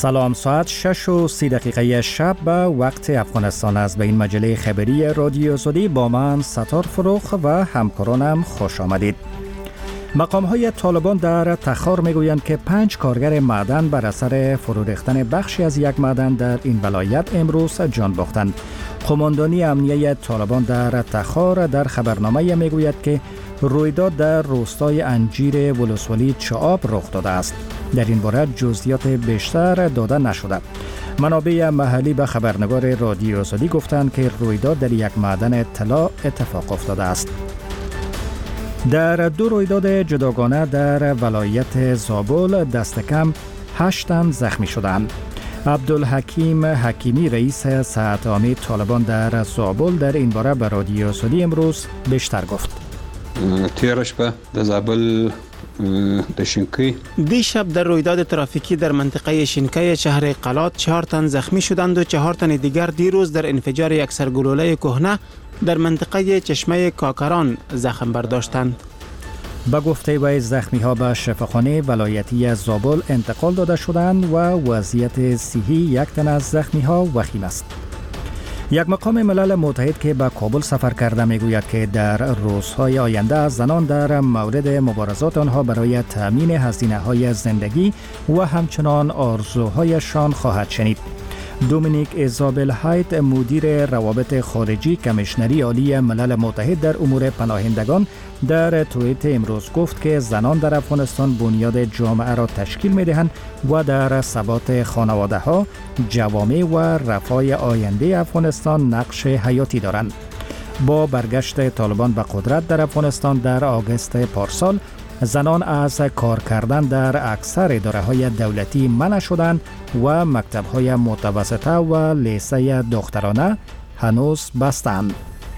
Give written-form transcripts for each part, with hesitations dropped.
سلام، ساعت 6:30 شب به وقت افغانستان است. به این مجله خبری رادیو آزادی با من ستار فروخ و همکارانم خوش آمدید. مقام‌های طالبان در تخار میگویند که 5 کارگر معدن بر اثر فرو ریختن بخشی از یک معدن در این ولایت امروز جان باختند. قماندانی امنیه طالبان در تخار در خبرنامه میگوید که رویداد در روستای انجیر ولسوالی چعاب رخ داده است. در این باره جزئیات بیشتر داده نشده. منابع محلی به خبرنگار رادیو آزادی گفتند که رویداد در یک معدن طلا اتفاق افتاده است. در 2 رویداد جداگانه در ولایت زابل دست کم 8 تن زخمی شدند. عبدالحکیم حکیمی رئیس ساعت عامه طالبان در زابل در این باره به رادیو آزادی امروز بیشتر گفت. تیرش به زابل دیشب در رویداد ترافیکی در منطقه شینکای شهر قلات 4 تن زخمی شدند و 4 تن دیگر دیروز در انفجار یک سرگلوله کهنه در منطقه چشمه کاکران زخم برداشتند. به گفته وی زخمی ها به شفاخانه ولایتی زابل انتقال داده شدند و وضعیت صحی یک تن از زخمی ها وخیم است. یک مقام ملل متحد که به کابل سفر کرده میگوید که در روزهای آینده زنان در مورد مبارزات آنها برای تامین هزینه های زندگی و همچنان آرزوهایشان خواهد شنید. دومینیک ایزابل هایت مدیر روابط خارجی کمیشنری عالی ملل متحد در امور پناهندگان در توییت امروز گفت که زنان در افغانستان بنیاد جامعه را تشکیل می‌دهند و در ثبات خانواده‌ها، جوامع و رفاه آینده افغانستان نقش حیاتی دارند. با برگشت طالبان به قدرت در افغانستان در آگوست پارسال، زنان از کار کردن در اکثر اداره‌های دولتی منع شدند و مکتب‌های متوسطه و لیسه دخترانه هنوز بستند.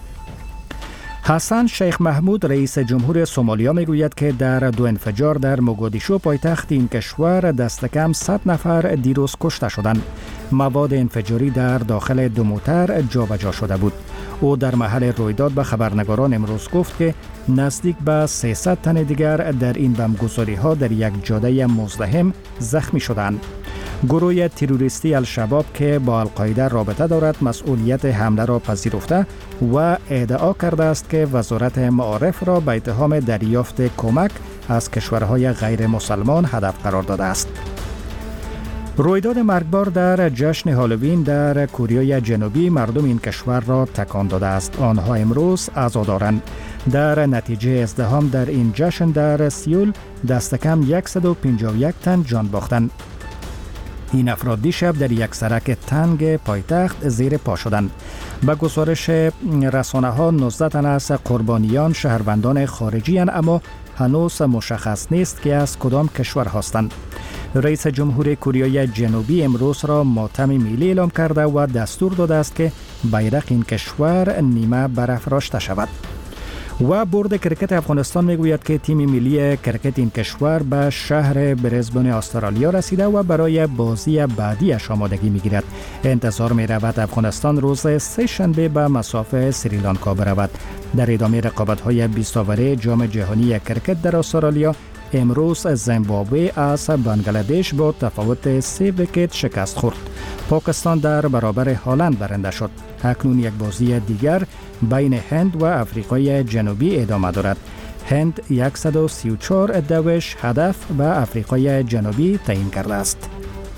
حسن شیخ محمود رئیس جمهور سومالیا میگوید که در 2 انفجار در موگادیشو پایتخت این کشور دست کم 100 نفر دیروز کشته شدند. مواد انفجاری در داخل 2 موتر جابجا شده بود. او در محل رویداد به خبرنگاران امروز گفت که نزدیک به 300 تن دیگر در این بمبگذاری‌ها در یک جاده مزدحم زخمی شدند. گروه تروریستی الشباب که با القاعده رابطه دارد مسئولیت حمله را پذیرفته و ادعا کرده است که وزارت معارف را به اتهام دریافت کمک از کشورهای غیر مسلمان هدف قرار داده است. رویداد مرگبار در جشن هالووین در کره جنوبی مردم این کشور را تکان داده است. آنها امروز عزادارند. در نتیجه ازدحام در این جشن در سیول دست کم 151 تن جان باختند. این افراد دیشب در یک سرک تنگ پایتخت زیر پا شدند. به گزارش رسانه ها 19 تن از قربانیان شهروندان خارجی اند، اما هنوز مشخص نیست که از کدام کشور هستند. رئیس جمهور کره جنوبی امروز را ماتم ملی اعلام کرده و دستور داده است که بیرق این کشور نیمه برافراشته شود. و بورد کرکت افغانستان میگوید که تیم ملی کرکت این کشور به شهر برزبن استرالیا رسیده و برای بازی بعدیش آمادگی میگیرد. انتظار میرود افغانستان روز 3 شنبه به مصاف سریلانکا برود. در ادامه رقابت‌های 20 اوره جام جهانی کرکت در استرالیا امروز زیمبابوه از بنگلادش با تفاوت 3 ویکت شکست خورد. پاکستان در برابر هلند برنده شد. اکنون یک بازی دیگر بین هند و آفریقای جنوبی ادامه دارد. هند 134 دوش هدف به آفریقای جنوبی تعیین کرده است.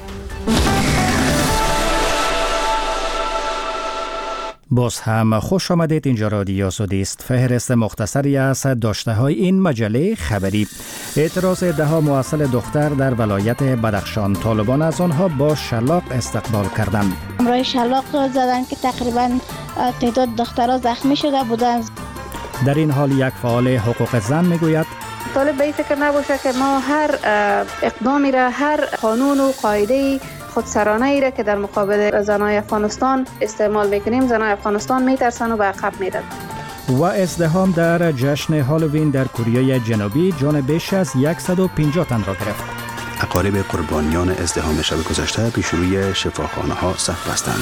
باز هم خوش آمدید. اینجا رادیو آزادی است. فهرست مختصری از داشته های این مجله خبری. اعتراض 10 موصل دختر در ولایت بدخشان. طالبان از آنها با شلاق استقبال کردند. امروز شلاق زدن که تقریبا تعداد دخترها زخمی شده بودند. در این حال یک فعال حقوق زن میگوید طالب به این فکر نباشه که ما هر اقدامی را، هر قانون و قاعده خودسرانه ای را که در مقابل زنای افغانستان استعمال میکنیم، زنای افغانستان میترسن و به عقب میرن. و ازدحام در جشن هالووین در کره جنوبی جان بیش از 150 تن را گرفت. اقارب قربانیان ازدحام شب گذشته پیش روی شفاخانه ها صف بستند.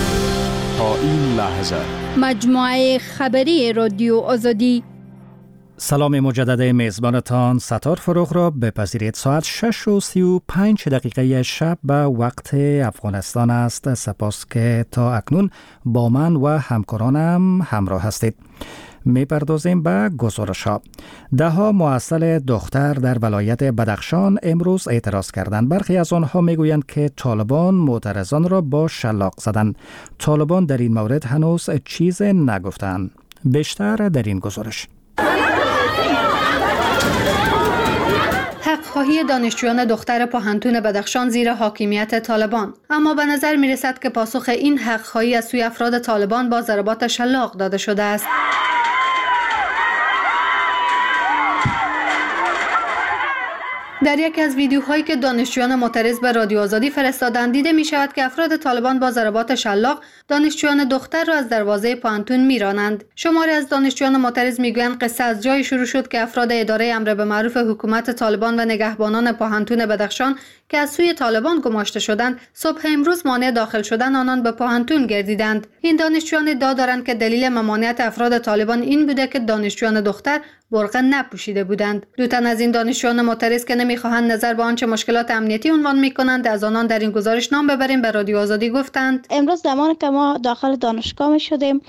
تا این لحظه مجموعه خبری رادیو آزادی سلام مجدد میزبانتان ستار فروغ را بپذیرید. ساعت 6:35 شب به وقت افغانستان است. سپاس که تا اکنون با من و همکارانم همراه هستید. میپردازیم به گزارش ها. دهها معسل دختر در ولایت بدخشان امروز اعتراض کردند. برخی از آنها میگویند که طالبان معترضان را با شلاق زدند. طالبان در این مورد هنوز چیز نگفتند. بیشتر در این گزارش. حق‌خواهی دانشجویان دختر پاهنتون بدخشان زیر حاکمیت طالبان، اما به نظر می‌رسد که پاسخ این حق‌خواهی از سوی افراد طالبان با ضربات شلاق داده شده است. در یکی از ویدیوهایی که دانشجویان معترض به رادیو آزادی فرستادند دیده می شود که افراد طالبان با ضربات شلاق دانشجویان دختر را از دروازه پاهنتون میرانند. شماری از دانشجویان معترض میگویند قصه از جایی شروع شد که افراد اداره امر به معروف حکومت طالبان و نگهبانان پاهنتون بدخشان که از سوی طالبان گماشته شدند صبح امروز مانع داخل شدن آنان به پاهنتون گردیدند. این دانشجویان ادعا دارند که دلیل ممانعت افراد طالبان این بوده که دانشجویان دختر برقع نپوشیده بودند. دو تن از این دانشجویان معترض که نمیخواهند نظر به آنچه مشکلات امنیتی عنوان میکنند از آنان در این گزارش نام ببریم به رادیو آزادی گفتند امروز زمانی که ما داخل دانشگاه می شدیم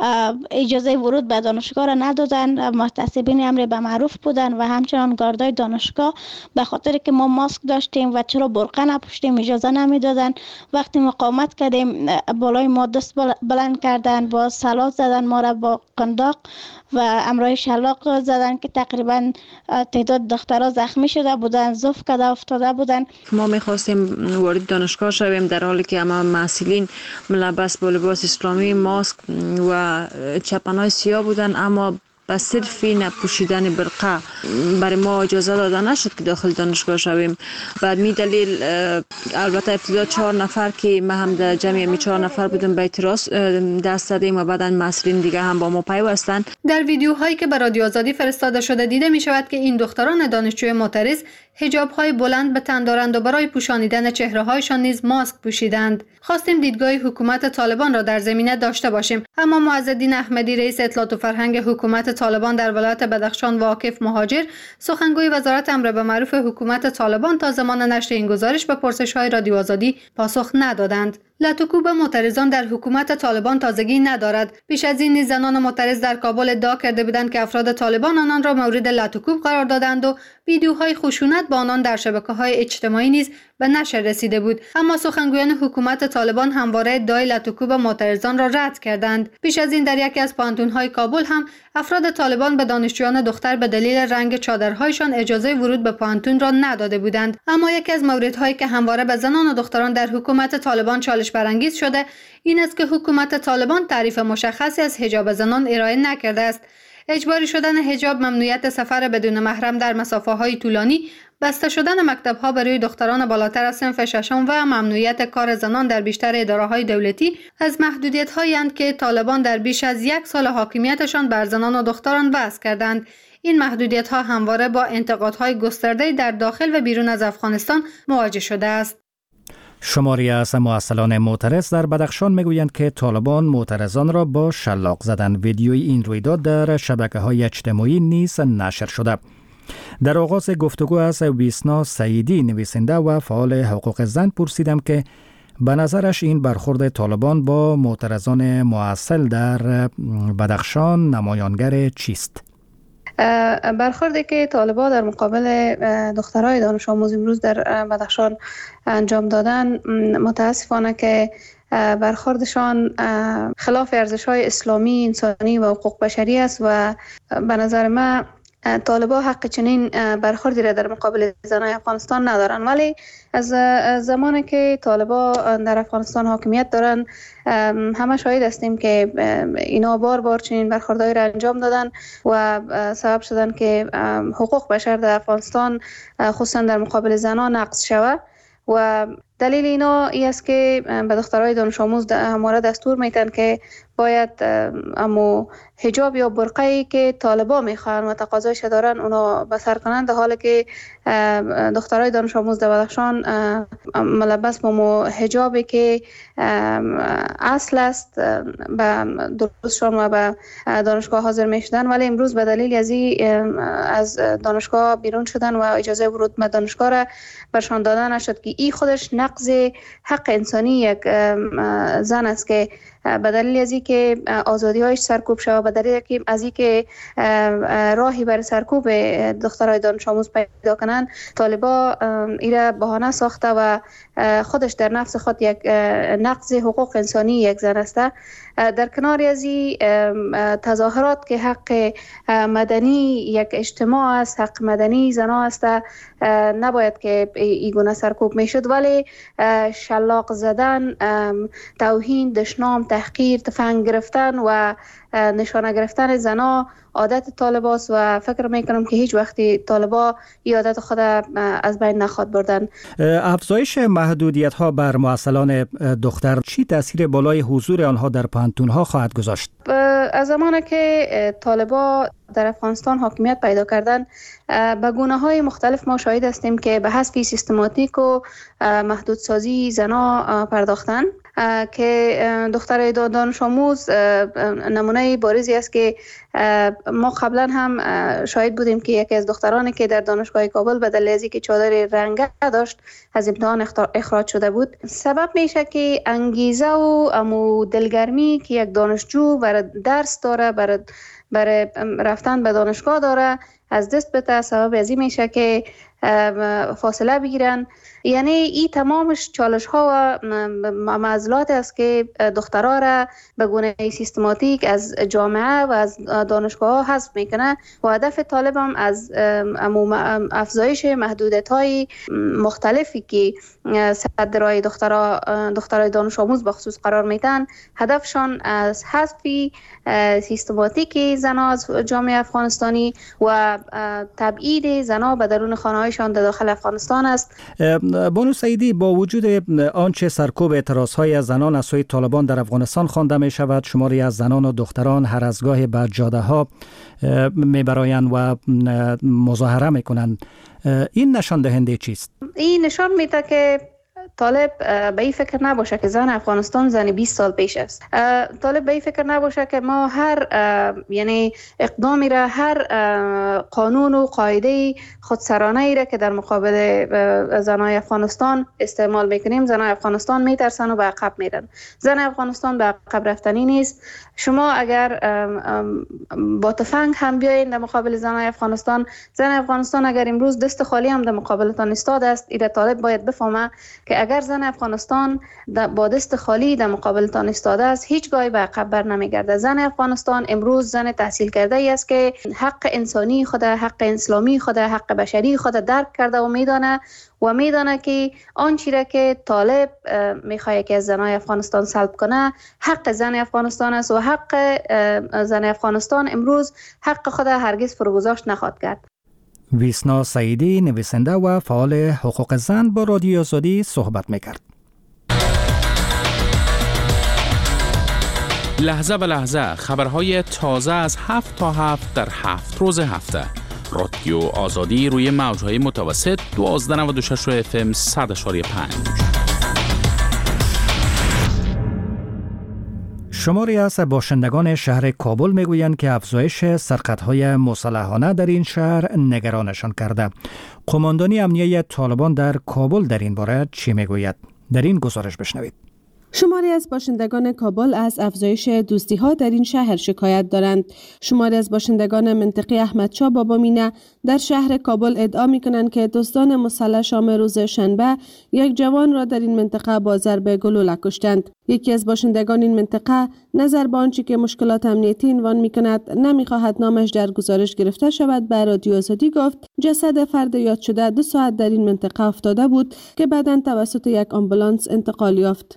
اجازه ورود به دانشگاه را ندادن. محتسبین امر به معروف بودن و همچنان گاردای دانشگاه به خاطر که ما ماسک داشتیم و چرا برقع نپوشیدیم اجازه نمیدادن. وقتی مقاومت کردیم بالای ما دست بلند کردن، با سلاح زدن ما را با قنداق و امرای شلاق زدن که تقریبا تعداد دخترها زخمی شده بودن، زفت کرده افتاده بودن. ما میخواستیم وارد دانشگاه شویم در حالی که اما محصلین ملبس با لباس اسلامی، ماسک و چپنهای سیاه بودن، اما به صرف نپوشیدن برقع برای ما اجازه داده نشد که داخل دانشگاه شویم. بعد می دلیل البته ابتدا 4 نفر که ما هم در جمعی 4 نفر بودیم به اعتراض دست دادیم و بعداً مسئولین دیگه هم با ما پیوستند. در ویدیوهایی که به رادیو آزادی فرستاده شده دیده می شود که این دختران دانشجوی معترض حجاب‌های بلند به تن دارند و برای پوشانیدن چهره‌هایشان نیز ماسک پوشیدند. خواستیم دیدگاه حکومت طالبان را در زمینه داشته باشیم، اما معزالدین احمدی رئیس اطلاعات و فرهنگ حکومت طالبان در ولایت بدخشان و عاکف مهاجر سخنگوی وزارت امر به معروف حکومت طالبان تا زمان نشر این گزارش به پرسش‌های رادیو آزادی پاسخ ندادند. لطوکوب معترضان در حکومت طالبان تازگی ندارد. پیش از این نیز زنان معترض در کابل ادعا کرده بودند که افراد طالبان آنان را مورد لطوکوب قرار دادند و ویدیوهای خشونت با آنان در شبکه‌های اجتماعی نیز به نشر رسیده بود. اما سخنگویان حکومت طالبان همواره ادعای لطوکوب معترضان را رد کردند. پیش از این در یکی از پانتون‌های کابل هم افراد طالبان به دانشجویان دختر به دلیل رنگ چادرهایشان اجازه ورود به پانتون را نداده بودند. اما یکی از موردهایی که همواره به زنان و دختران در حکومت طالبان چالش برانگیز شده این است که حکومت طالبان تعریف مشخصی از حجاب زنان ارائه نکرده است. اجباری شدن حجاب، ممنوعیت سفر بدون محرم در مسافه‌های طولانی، بسته شدن مکتب‌ها برای دختران بالاتر از صنف ششم و ممنوعیت کار زنان در بیشتر اداره‌های دولتی از محدودیت‌هایی اند که طالبان در بیش از 1 سال حاکمیتشان بر زنان و دختران وضع کردند. این محدودیت‌ها همواره با انتقادهای گسترده در داخل و بیرون از افغانستان مواجه شده است. شماری از معسلان معترض در بدخشان میگویند که طالبان معترضان را با شلاق زدند. ویدیوی این رویداد در شبکه‌های اجتماعی نیز نشر شده. در آغاز گفتگو از ویسنا سعیدی نویسنده و فعال حقوق زن پرسیدم که به نظرش این برخورد طالبان با معترضان معسل در بدخشان نمایانگر چیست؟ برخوردی که طالبان در مقابل دخترای دانش آموز امروز در بدخشان انجام دادن متاسفانه که برخوردشان خلاف ارزش‌های اسلامی، انسانی و حقوق بشری است و به نظر من طالبان حق چنین برخوردی را در مقابل زنان افغانستان ندارن. ولی از زمانی که طالبان در افغانستان حاکمیت دارن همه شاهد هستیم که اینا بار بار چنین برخوردهایی را انجام دادن و سبب شدن که حقوق بشر در افغانستان خصوصا در مقابل زنان نقض شود و دلیل اینا ای است که به دخترای دانش آموز همواره دستور میتن که باید امو حجاب یا برقه‌ای که طالبا میخوان و تقاضایش دارن اونا به سر کنند، در حالی که دخترای دانش آموز در بدخشان ملبس با حجابی که اصل است به درستشان و به دانشگاه حاضر میشدن، ولی امروز به دلیل از دانشگاه بیرون شدن و اجازه ورود به دانشگاه را برشان داده نشد که این خودش نقض حق انسانی یک زن است که به دلیل از اینکه آزادی‌هایش سرکوب شود، به دلیل از اینکه راهی برای سرکوب دخترای دانش آموز پیدا کنند، طالبا ایره بهانه ساخته و خودش در نفس خود یک نقض حقوق انسانی یک زن است. در کنار از این تظاهرات که حق مدنی یک اجتماع است، حق مدنی زنها است، نباید که این گونه سرکوب میشد، ولی شلاق زدن، توهین، دشنام، تحقیر، تفنگ گرفتن و نشانه گرفتن زنها عادت طالباست و فکر میکنم که هیچ وقتی طالبا این عادت خود از بین نخواد بردن. افزایش محدودیت ها بر معسلان دختر چی تاثیر بالای حضور آنها در پانتون ها خواهد گذاشت؟ از زمانی که طالبا در افغانستان حاکمیت پیدا کردن، به گونه‌های مختلف ما شاهد هستیم که به حذف سیستماتیک و محدودسازی زنها پرداختن، که دختر دانش آموز نمونه بارزی است که ما قبلا هم شاهد بودیم که یکی از دخترانی که در دانشگاه کابل به دلیل از اینکه چادر رنگه داشت از امتحان اخراج شده بود. سبب میشه که انگیزه و دلگرمی که یک دانشجو برای درس داره، برای رفتن به دانشگاه داره، از دست بده. سبب از این میشه که فاصله بگیرن. یعنی این تمامش چالش ها و معضلات است که دخترها را به گونه سیستماتیک از جامعه و از دانشگاه ها حذف میکنه و هدف طالب هم از افزایش محدودیت های مختلفی که صد رای دخترای دانش آموز به خصوص قرار میدن، هدفشان از حذف سیستماتیک زنها از جامعه افغانستانی و تبعید زنها به درون خانه‌هایشان در داخل افغانستان است. بانو سعیدی، با وجود آنچه سرکوب اعتراضهای زنان از سوی طالبان در افغانستان خوانده می شود، شماری از زنان و دختران هر از گاهی به جاده ها می برایند و مظاهره می کنند. این نشان دهنده چیست؟ این نشان میده که طالب به این فکر نباشه که زن افغانستان زن 20 سال پیش است. طالب به این فکر نباشه که ما هر یعنی اقدامی را، هر قانون و قاعده خودسرانه ای را که در مقابل زنای افغانستان استعمال میکنیم، زنای افغانستان میترسن و به عقب میرن. زن افغانستان به عقب رفتنی نیست. شما اگر با تفنگ هم بیاین در مقابل زنای افغانستان، زن افغانستان اگر امروز دست خالی هم در مقابلتان ایستاده است، ایره طالب باید بفهمه که اگر زن افغانستان با دست خالی در مقابلتان ایستاده است، هیچگاهی به عقب بر نمیگرده. زن افغانستان امروز زن تحصیل کرده ای است که حق انسانی خود، حق اسلامی خود، حق بشری خود درک کرده و میدانه که آن چیزی که طالب میخواد که از زنای افغانستان سلب کنه حق زن افغانستان است و حق زن افغانستان امروز حق خود هرگز فروگذاشت نخواهد کرد. ویسنا سعیدی، نویسنده و فعال حقوق زن، با رادیو آزادی صحبت میکرد. لحظه به لحظه خبرهای تازه از 7 تا 7 در 7 روز هفته. رادیو آزادی روی موجهای متوسط 1296 FM 100.5. شماری از باشندگان شهر کابل میگویند که افزایش سرقت‌های مسلحانه در این شهر نگرانشان کرده. قماندانی امنیه طالبان در کابل در این باره چی میگوید؟ در این گزارش بشنوید. شماری از باشندگان کابل از افزایش دزدی‌ها در این شهر شکایت دارند. شماری از باشندگان منطقه احمدشاه بابامینه در شهر کابل ادعا می‌کنند که دزدان مسلح شام روز شنبه یک جوان را در این منطقه با ضرب گلوله کشتند. یکی از باشندگان این منطقه نظر به آنچه که مشکلات امنیتی عنوان می‌کند نمی‌خواهد نامش در گزارش گرفته شود، به رادیو آزادی گفت جسد فرد یاد شده 2 ساعت در این منطقه افتاده بود که بعداً توسط یک آمبولانس انتقال یافت.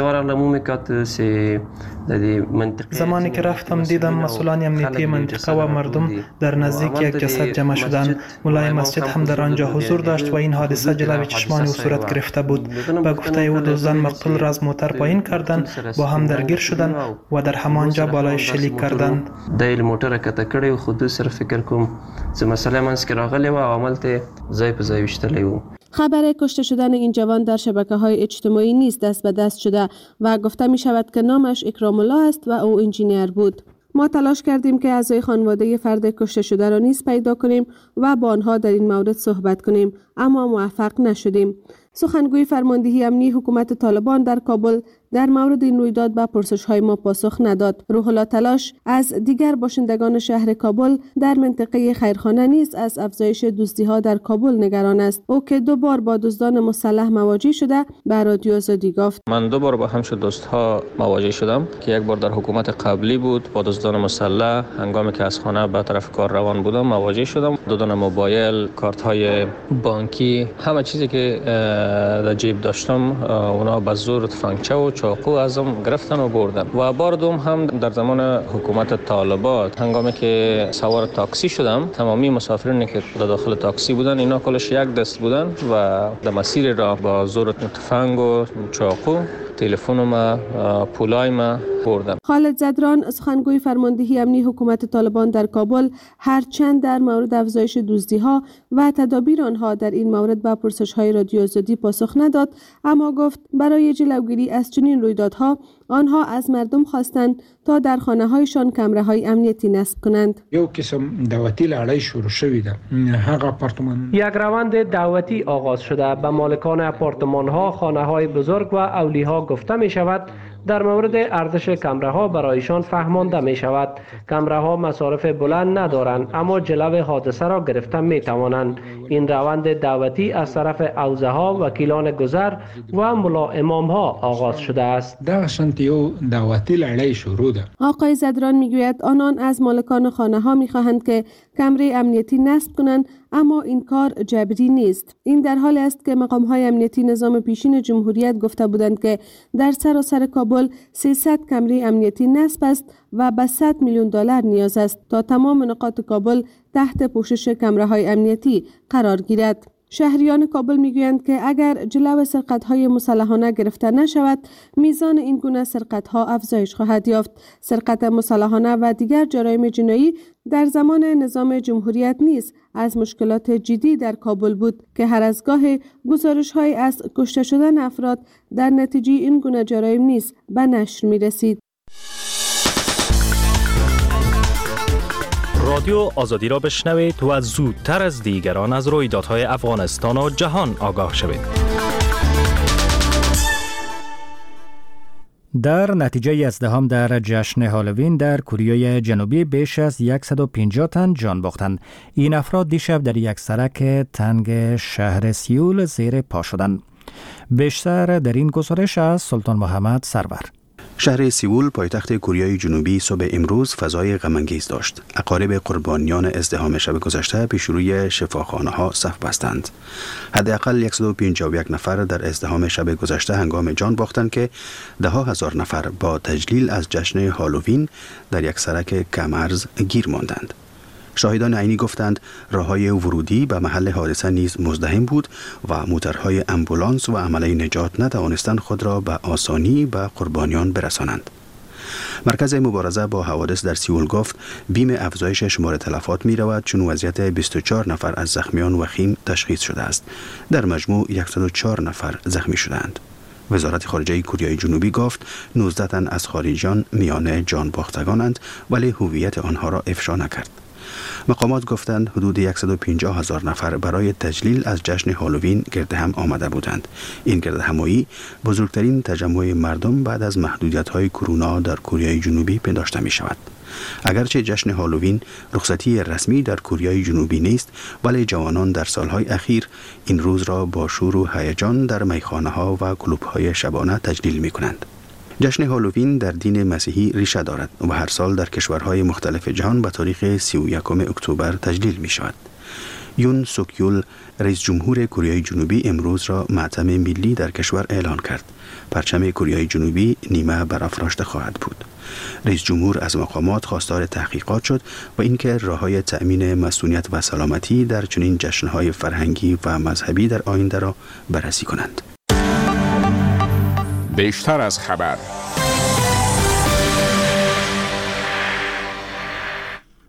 زمانی که رفتم دیدم مسئولان امنیتی منطقه و مردم در نزدیک یک جسد جمع شدند. مولای مسجد هم در آنجا حضور داشت و این حادثه جلوی چشمان او صورت گرفته بود. به گفته او دزدان مقتول را از موتر پایین کرد بردند، با هم درگیر شدند و در همانجا بالای شلیک کردند. دایل موټر کته کړی و، خو دوی سره فکر کوم چې مسئله منځ کې راغلی و او عمل ته ځای په ځای ویشتلی و. خبر کشته شدن این جوان در شبکه‌های اجتماعی نیز دست به دست شده و گفته می شود که نامش اکرام الله است و او انجینیر بود. ما تلاش کردیم که اعضای خانواده فرد کشته شده را نیز پیدا کنیم و با آنها در این مورد صحبت کنیم، اما موفق نشدیم. سخنگوی فرماندهی امنی حکومت طالبان در کابل در مورد این رویداد به پرسش‌های ما پاسخ نداد. روح الله تلاش از دیگر باشندگان شهر کابل در منطقه خیرخانه نیز از افزایش دزدی‌ها در کابل نگران است. او که 2 بار با دزدان مسلح مواجه شده به رادیو آزادی گفت: من 2 بار با همچون دزدها مواجه شدم که یک بار در حکومت قبلی بود، با دزدان مسلح هنگامی که از خانه به طرف کار روان بودم مواجه شدم. دزدان موبایل، کارت‌های بانکی، همه چیزی که در جیب داشتم اونا به زور تفنگچه و چاقو ازم گرفتن و بردن. و بار دوم هم در زمان حکومت طالبان هنگامی که سوار تاکسی شدم، تمامی مسافرینی که در داخل تاکسی بودن اینا کلش یک دست بودن و در مسیر راه با زور تفنگ و چاقو تلفنم، پولایم بردم. خالد زدران سخنگوی فرماندهی امنی حکومت طالبان در کابل هرچند در مورد افزایش دزدی‌ها و تدابیر آنها در این مورد به پرسش‌های رادیو آزادی پاسخ نداد، اما گفت برای جلوگیری از چنین رویدادها آنها از مردم خواستند تا در خانه‌هایشان کامره‌های امنیتی نصب کنند. یو قسم دعوتی لړۍ شروع شوې ده. هغه آپارتمان یک روند دعوتی آغاز شده. به مالکان آپارتمان‌ها، خانه‌های بزرگ و اولیاء گفته می‌شود در مورد ارزش کامره‌ها برایشان فهمانده می‌شود. کامره‌ها مصارف بلند ندارند اما جلو حادثه را گرفته می‌توانند. این روند دعوتی از طرف حوزه‌ها، وکیلان گذر و ملا امام‌ها آغاز شده است. یو دعوتی لړۍ شروع ده. آقای زدران میگوید آنان از مالکان خانه‌ها می‌خواهند که کامره امنیتی نصب کنند، اما این کار جبری نیست. این در حالی است که مقام‌های امنیتی نظام پیشین جمهوریت گفته بودند که در سراسر کابل 300 کامره امنیتی نصب است و به 100 میلیون دلار نیاز است تا تمام نقاط کابل تحت پوشش کامره‌های امنیتی قرار گیرد. شهریان کابل میگویند که اگر جلو سرقت‌های مسلحانه گرفته نشود، میزان این گونه سرقت‌ها افزایش خواهد یافت. سرقت مسلحانه و دیگر جرایم جنایی در زمان نظام جمهوریت نیز از مشکلات جدی در کابل بود که هر از گاه گزارش‌های از کشته شدن افراد در نتیجه این گونه جرایم نیز به نشر می‌رسید. رادیو آزادی را بشنوید و زودتر از دیگران از رویدادهای افغانستان و جهان آگاه شوید. در نتیجه 11 در جشن هالوین در کره جنوبی بیش از 150 تن جان باختند. این افراد دیشب در یک سرک تنگ شهر سیول زیر پا شدند. بیشتر در این گزارش از سلطان محمد سرور. شهر سیول پایتخت کره جنوبی صبح امروز فضای غم‌انگیز داشت. اقارب قربانیان ازدحام شب گذشته پیش روی شفاخانه‌ها صف بستند. حداقل 151 نفر در ازدحام شب گذشته هنگام جان باختند که ده‌ها هزار نفر با تجلیل از جشن هالووین در یک سرک کم‌ارز گیر ماندند. شاهدان عینی گفتند راه‌های ورودی به محل حادثه نیز مزدحم بود و موترهای امبولانس و عمله نجات نتوانستند خود را به آسانی به قربانیان برسانند. مرکز مبارزه با حوادث در سیول گفت بیم افزایش شمار تلفات می رود چون وضعیت 24 نفر از زخمیان وخیم تشخیص شده است. در مجموع 104 نفر زخمی شدند. وزارت خارجه کره جنوبی گفت 19 تن از خارجیان میان جان باختگانند ولی هویت آنها را افشا نکرد. مقامات گفتند حدود 150,000 نفر برای تجلیل از جشن هالووین گرد هم آمده بودند. این گرد همایی بزرگترین تجمع مردم بعد از محدودیت‌های کرونا در کره جنوبی پنداشته می شود. اگرچه جشن هالووین رخصتی رسمی در کره جنوبی نیست، ولی جوانان در سالهای اخیر این روز را با شور و هیجان در میخانه‌ها و کلوب‌های شبانه تجلیل می‌کنند. جشن هالووین در دین مسیحی ریشه دارد و هر سال در کشورهای مختلف جهان به تاریخ 31 اکتبر تجلیل می شود. یون سوک یول رئیس جمهور کره جنوبی امروز را ماتم ملی در کشور اعلان کرد. پرچم کره جنوبی نیمه برافراشته خواهد بود. رئیس جمهور از مقامات خواستار تحقیقات شد و اینکه راه‌های تأمین مسئولیت و سلامتی در چنین جشن‌های فرهنگی و مذهبی در آینده را بررسی کنند. بیشتر از خبر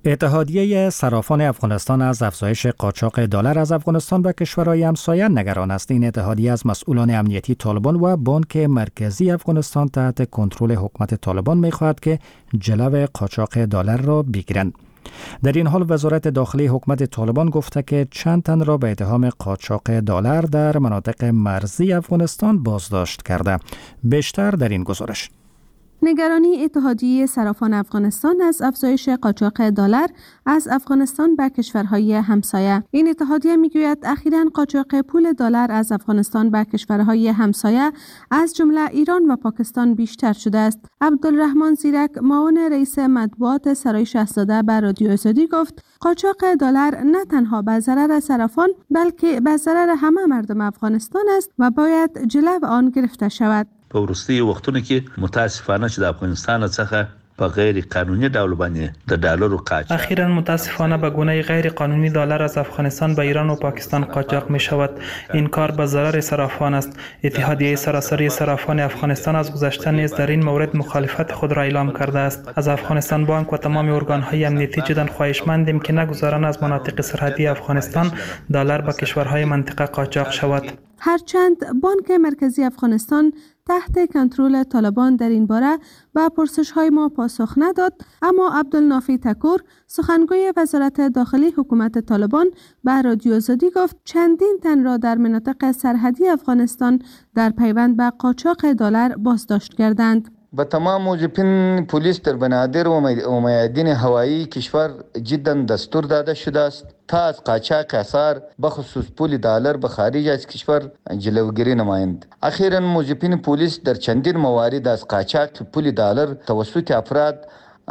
اتحادیه صرافان افغانستان از افزایش قاچاق دلار از افغانستان به کشورهای همسایه نگران است. این اتحادیه از مسئولان امنیتی طالبان و بانک مرکزی افغانستان تحت کنترل حکومت طالبان می‌خواهد که جلو قاچاق دلار را بگیرند. در این حال وزارت داخلی حکومت طالبان گفته که چند تن را به اتهام قاچاق دلار در مناطق مرزی افغانستان بازداشت کرده. بیشتر در این گزارش. نگرانی اتحادیه صرافان افغانستان از افزایش قاچاق دلار از افغانستان به کشورهای همسایه. این اتحادیه میگوید اخیراً قاچاق پول دلار از افغانستان به کشورهای همسایه از جمله ایران و پاکستان بیشتر شده است. عبدالرحمن زیرک معاون رئیس مطبوعات سرای شاهزاده به رادیو آزادی گفت قاچاق دلار نه تنها به ضرر صرافان بلکه به ضرر همه مردم افغانستان است و باید جلو آن گرفته شود. په وروستي وختونو کې متاسفانه چې د افغانستان څخه په غیر قانوني ډول باندې د ډالرو قاچاق اخیراً متاسفانه به گونه غیر قانونی دلار از افغانستان به ایران و پاکستان قاچاق می شود. این کار به ضرر صرافان است. اتحادیه سراسری صرافان افغانستان از گذشته نیز در این مورد مخالفت خود را اعلام کرده است. از افغانستان بانک و تمام ارگان‌های امنیتی جدا خواهشمندیم که نگذارند از مناطق سرحدی افغانستان دلار به کشورهای منطقه قاچاق شود. هرچند بانک مرکزی افغانستان تحت کنترل طالبان در این باره به پرسش‌های ما پاسخ نداد، اما عبدالنافی تکور سخنگوی وزارت داخلی حکومت طالبان به رادیو آزادی گفت چندین تن را در مناطق سرحدی افغانستان در پیوند به قاچاق دلار بازداشت کردند. به تمام موظفین پلیس در بنادر و میادین هوایی کشور جدا دستور داده شده است تا از قاچاق اثار بخصوص پول دلار به خارج از کشور جلوگیری نمایند. اخیراً موظفین پلیس در چندین موارد از قاچاق پول دلار توسط افراد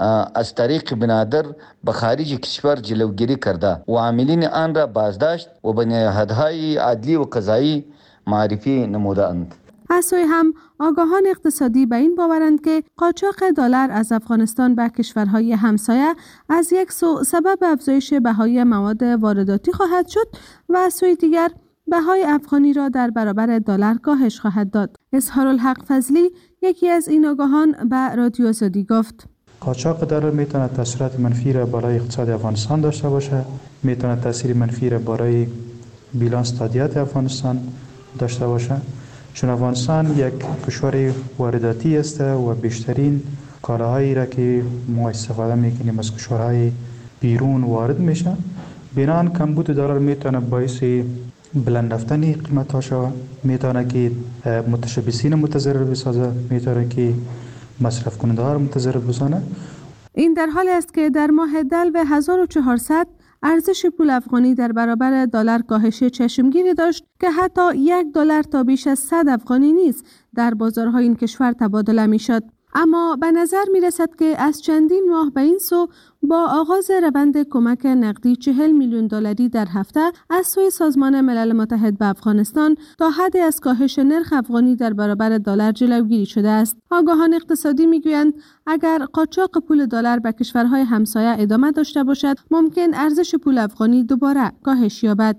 از طریق بنادر به خارج کشور جلوگیری کرده و عاملین آن را بازداشت و به نهادهای عدلی و قضایی معرفی نمودند. از سوی هم آگاهان اقتصادی به این باورند که قاچاق دلار از افغانستان به کشورهای همسایه از یک سو سبب افزایش بهای مواد وارداتی خواهد شد و از سوی دیگر بهای افغانی را در برابر دلار کاهش خواهد داد. اظهارالحق فضلی یکی از این آگاهان به رادیو آزادی گفت قاچاق دلار میتونه تاثیرات منفی را بالای اقتصاد افغانستان داشته باشه، میتونه تاثیر منفی را بالای بیلانس تادیات افغانستان داشته باشه، چون افغانستان یک کشور وارداتی است و بیشترین کالاهایی را که ما استفاده میکنیم از کشورهای بیرون وارد میشه. بنابراین کمبود دلار میتونه باعث بلند رفتن قیمت ها شود، میتونه که متشبثین متضرر بسازه، میتونه که مصرف کننده ها متضرر بسازه. این در حالی است که در ماه دلو 1400 ارزش پول افغانی در برابر دلار کاهش چشمگیری داشت که حتی $1 تا بیش از 100 افغانی نیز در بازارهای این کشور تبادله می شد. اما به نظر می رسد که از چندین ماه به این سو با آغاز روند کمک نقدی 40 میلیون دلاری در هفته از سوی سازمان ملل متحد به افغانستان تا حدی از کاهش نرخ افغانی در برابر دلار جلوگیری شده است. آگاهان اقتصادی میگویند اگر قاچاق پول دلار به کشورهای همسایه ادامه داشته باشد ممکن ارزش پول افغانی دوباره کاهش یابد.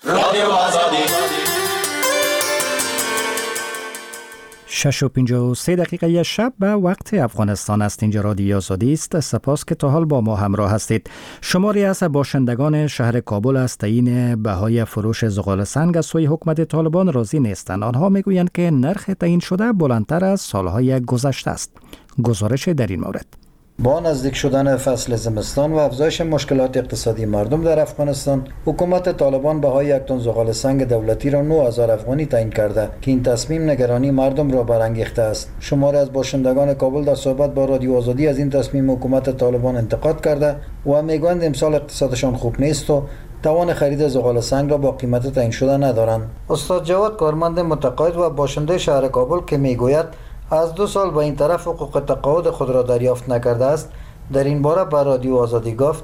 6:53 شب به وقت افغانستان است. اینجا رادیو آزادی است. سپاس که تا حال با ما همراه هستید. شماری از باشندگان شهر کابل از تعیین بهای فروش زغال سنگ از سوی حکومت طالبان راضی نیستند. آنها میگویند که نرخ تعیین شده بلندتر از سالهای گذشته است. گزارش در این مورد. با نزدیک شدن فصل زمستان و افزایش مشکلات اقتصادی مردم در افغانستان، حکومت طالبان بهای یک تن زغال سنگ دولتی را 9000 افغانی تعیین کرده که این تصمیم نگرانی مردم را برانگیخته است. شماری از باشندگان کابل در صحبت با رادیو آزادی از این تصمیم حکومت طالبان انتقاد کرده و میگویند امسال اقتصادشان خوب نیست و توان خرید زغال سنگ را با قیمت تعیین شده ندارند. استاد جواد کارمند متقاعد و باشنده شهر کابل که میگوید از 2 سال به این طرف حقوق تقاعد خود را دریافت نکرده است، در این باره به رادیو آزادی گفت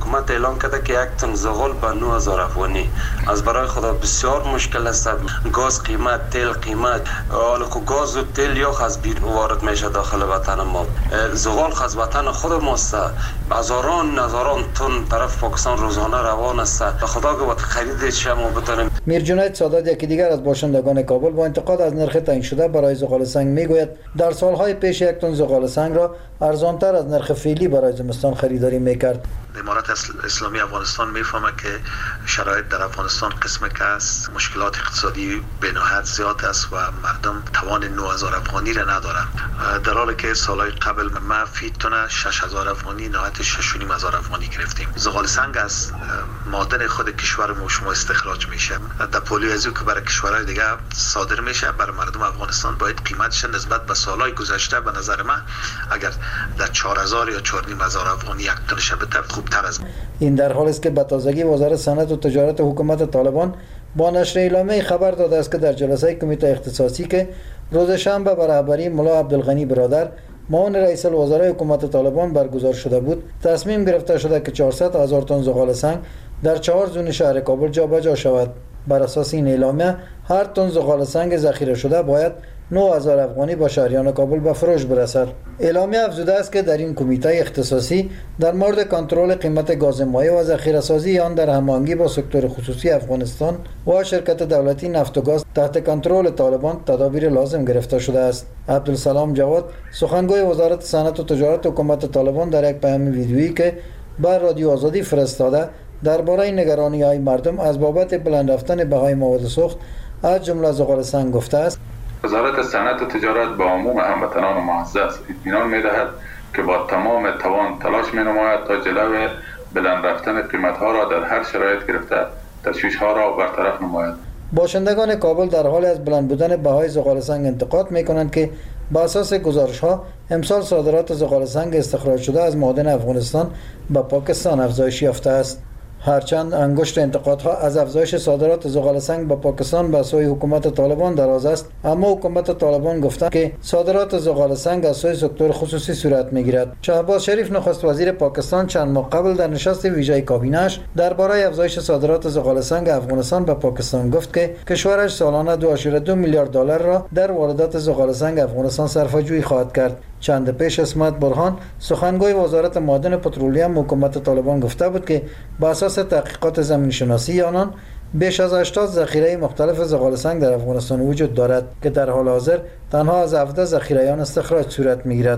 حکومت اعلام کرده که یک تن زغال به 9000 افغانی. از برای خدا بسیار مشکل است. گاز قیمت، تیل قیمت، حالا که گاز و تیل یا از بیرون وارد میشه داخل وطن ما. زغال از وطن خود ماست. هزاران تن طرف پاکستان روزانه روان است. به خدا که وقت خریدش ما بتونیم. میر جنید سادات یکی دیگر از باشندگان کابل با انتقاد از نرخ تعیین شده برای زغال سنگ میگوید در سالهای پیش یک تن زغال سنگ را ارزانتر از نرخ فعلی برای زمستان خریداری میکرد. امارت اسلامی افغانستان میفهمه که شرایط در افغانستان قسم که است، مشکلات اقتصادی بنهایت زیاد است و مردم توان 9000 افغانی را ندارند، در حالی که سالهای قبل ما فی تن 6000 افغانی نهایت 6500 افغانی گرفتیم. زغال سنگ از معدن خود کشور ما شما استخراج میشه، در پولی ازو که برای کشورهای دیگه صادر میشه، برای مردم افغانستان باید قیمتش نسبت به سالهای گذشته به نظر من اگر در 4000 یا 4500 افغانی یک تن شبت خوبتر است. این در حالی است که به تازگی وزارت صنعت و تجارت حکومت طالبان با نشر اعلامیه خبر داده است که در جلسه کمیته اختصاصی که روز شنبه به رهبری ملا عبدالغنی برادر معاون رئیس الوزراء حکومت طالبان برگزار شده بود، تصمیم گرفته شده که 400,000 تن زغال سنگ در 4 زون شهر کابل جابجا شود. بر اساس این اعلامیه هر تن زغال سنگ ذخیره شده باید 9000 افغانی با شهریان کابل به فروش برسد. اعلامیه افزوده است که در این کمیته اختصاصی در مورد کنترل قیمت گاز مایع و ذخیره سازی آن در هماهنگی با سکتور خصوصی افغانستان و شرکت دولتی نفت و گاز تحت کنترل طالبان تدابیر لازم گرفته شده است. عبدالسلام جواد سخنگوی وزارت صنعت و تجارت حکومت طالبان در یک پیام ویدیویی که بر رادیو آزادی فرستاده درباره نگرانی‌های مردم از بابت بلند رفتن بهای مواد سوخت از جمله زغال سنگ گفته است: وزارت صنعت و تجارت به عموم هموطنان معزز اطمینان می‌دهد که با تمام توان تلاش می‌نماید تا جلوی بلند رفتن قیمت‌ها را در هر شرایط گرفته تشویش‌ها را برطرف نماید. باشندگان کابل در حال از بلند بودن بهای زغال سنگ انتقاد می‌کنند که بر اساس گزارش‌ها امسال صادرات زغال سنگ استخراج شده از معادن افغانستان به پاکستان افزایش یافته است. هرچند انگشت انتقادها از افزایش صادرات زغال سنگ به پاکستان به سوی حکومت طالبان دراز است، اما حکومت طالبان گفته که صادرات زغال سنگ از سوی سکتور خصوصی صورت میگیرد. شهباز شریف نخست وزیر پاکستان چند ماه قبل در نشست ویژه کابینه‌اش درباره افزایش صادرات زغال سنگ افغانستان به پاکستان گفت که کشورش سالانه 2.2 میلیارد دلار را در واردات زغال سنگ افغانستان صرفه‌جویی خواهد کرد. چند پیش اسمت برهان سخنگوی وزارت معادن پترولیوم حکومت طالبان گفته بود که با اساس تحقیقات زمین شناسی آنان بیش از 80 ذخیره مختلف زغال سنگ در افغانستان وجود دارد که در حال حاضر تنها از 17 ذخیره آن استخراج صورت میگیرد.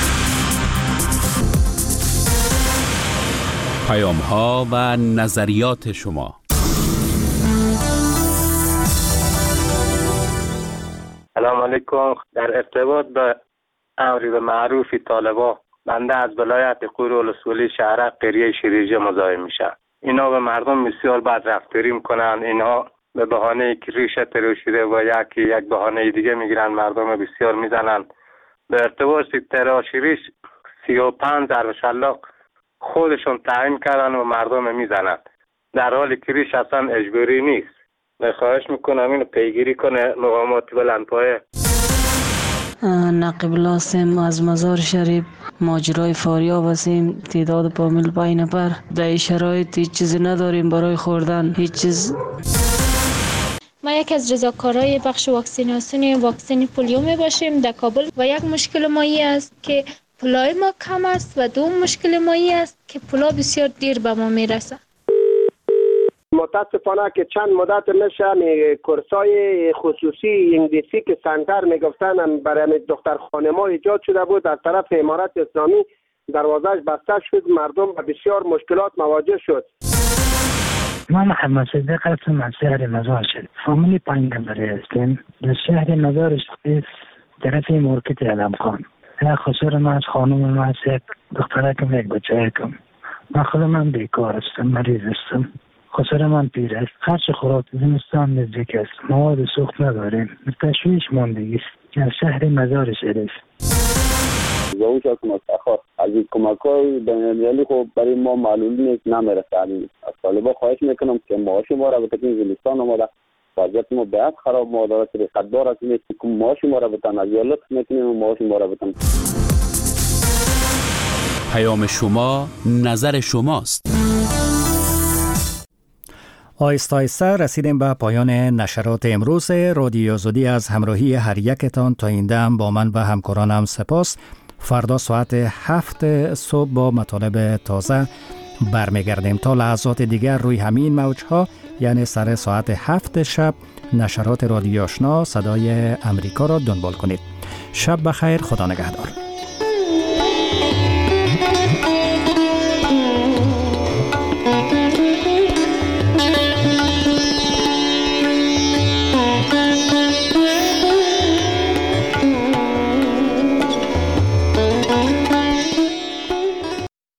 پیام ها و نظریات شما. سلام علیکم. در ارتباط به امر معروف طالبان بنده از ولایت قور ولسوالی شهرک قریه شیرجه مزاحم میشم. اینا به مردم بسیار بد رفتاری میکنن. اینها به بهانه که ریشه تراشیده و یک بهانه دیگه میگیرن مردم بسیار میزنن. به ارتباط تراشیش 35 ضرب شلاق خودشون تعیین کردن و مردم میزنن، در حالی که ریش اصلا اجباری نیست. خواهش میکنم اینو پیگیری کنه مقامات بلندپایه. نقیب لاسم از مزار شریف. ماجرای فاریاب هستیم، تعداد 5 نفر. در این شرایط هیچ چیزی نداریم برای خوردن، هیچ چیز. ما یکی از رضاکارای بخش واکسن پولیو می باشیم در کابل و یک مشکل مایی است که پولای ما کم است و دوم مشکل مایی است که پولا بسیار دیر به ما میرسه. متاسفانه که چند مدت میشه کورسای خصوصی انگلیسی که سنتر میگفتن برای دخترخانه ما ایجاد شده بود از طرف امارت اسلامی دروازه‌اش بسته شد، مردم به بسیار مشکلات مواجه شد. ما محمد صدیق هستم از شهر مزار شریف. فامیلی 5 نفره هستیم. در شهر مزار شریف طرف مارکت علمخان. خسر من از خانم من از یک دخترکم یک بچه‌کم. من خودم بیکار هستم، مریض هستم. خسر من پیر است. خرچ خوراک زمستان نزدیک است. مواد سوخت نداریم. تشویش ماندگی است. از شهر مزار شریف. زوج حکومت اخر از این کمک‌های بین‌المللی خب برای ما معلولی نمیرسه. از طالبان خواهش میکنم که معاش ما را بتین زمستان آمده وضعیت ما باید خراب مادارت خددار است که معاش ما را بتن از یالت میتونیم معاش ما را بتن. پیام شما نظر شماست. آهسته آهسته رسیدیم به پایان نشرات امروز رادیو آزادی. از همراهی هر یکتان تا این دم با من و همکارانم سپاس. فردا ساعت 7 صبح با مطالب تازه برمیگردیم. تا لحظات دیگر روی همین موجها، یعنی سر ساعت 7 شب، نشرات رادیو آشنا صدای امریکا را دنبال کنید. شب بخیر، خدا نگهدار.